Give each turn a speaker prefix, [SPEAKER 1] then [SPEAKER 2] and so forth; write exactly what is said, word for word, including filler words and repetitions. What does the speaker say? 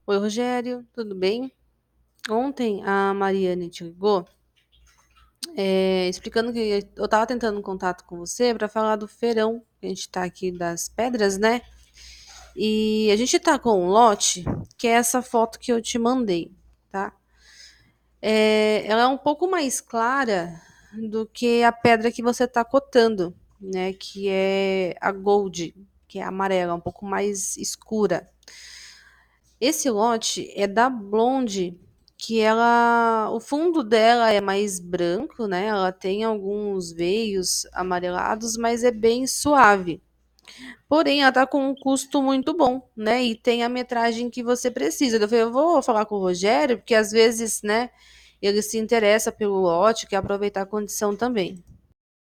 [SPEAKER 1] Oi, Rogério, tudo bem? Ontem a Mariane te ligou, é, explicando que eu estava tentando um contato com você para falar do feirão, que a gente está aqui das pedras, né? E a gente está com um lote, que é essa foto que eu te mandei, tá? É, ela é um pouco mais clara do que a pedra que você está cotando, né? Que é a gold, que é amarela, um pouco mais escura. Esse lote é da Blonde, que ela, o fundo dela é mais branco, né? Ela tem alguns veios amarelados, mas é bem suave. Porém, ela tá com um custo muito bom, né? E tem a metragem que você precisa. Eu falei, eu vou falar com o Rogério, porque às vezes, né, ele se interessa pelo lote, quer aproveitar a condição também.